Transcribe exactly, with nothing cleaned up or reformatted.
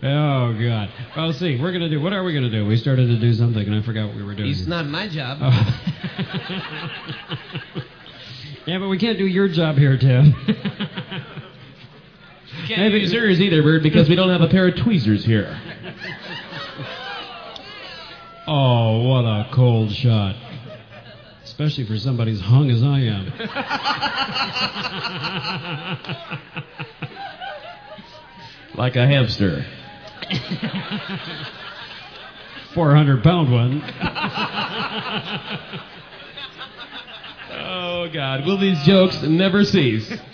Oh, God. Well, let's see. We're going to do... What are we going to do? We started to do something, and I forgot what we were doing. It's not my job. Oh. Yeah, but we can't do your job here, Tim. You can't Maybe. do yours either, Bird, because we don't have a pair of tweezers here. Oh, what a cold shot. Especially for somebody as hung as I am. Like a hamster. four hundred pound one. Oh, God. Will these jokes never cease?